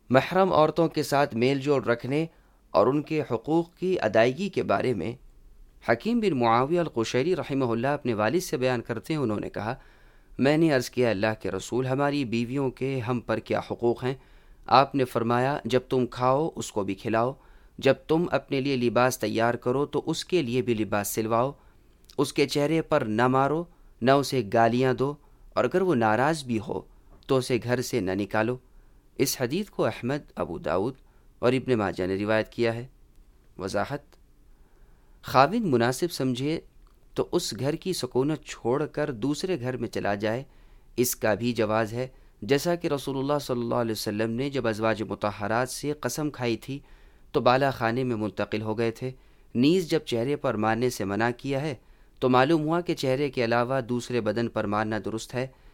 महरम औरतों के साथ मेल जोल रखने और उनके हुकूक की अदायगी के बारे में हकीम बिन मुआविया अल-कुशैरी रहमहुल्लाह अपने वालिद से बयान करते हैं, उन्होंने कहा, मैंने अर्ज़ किया, अल्लाह के रसूल, हमारी बीवियों के हम पर क्या हुकूक हैं? आपने फरमाया, जब तुम खाओ उसको भी खिलाओ, जब तुम अपने लिए लिबास तैयार करो तो उसके लिए भी लिबास सिलवाओ, उसके चेहरे पर न मारो, न उसे गालियाँ दो, और अगर वो नाराज़ भी हो तो उसे घर से न निकालो। इस हदीस को अहमद, अबू दाऊद और इब्न माजा ने रिवायत किया है। वजाहत: खाविंद मुनासिब समझे तो उस घर की सुकूनत छोड़कर दूसरे घर में चला जाए, इसका भी जवाज़ है। जैसा कि रसूलुल्लाह सल्लल्लाहु अलैहि वसल्लम ने जब अज़वाज मुतहरात से कसम खाई थी तो बाला खाने में मुंतकिल हो गए थे। नीज़ जब चेहरे पर मारने से मना किया है तो मालूम हुआ कि चेहरे के अलावा दूसरे बदन पर मारना दुरुस्त है।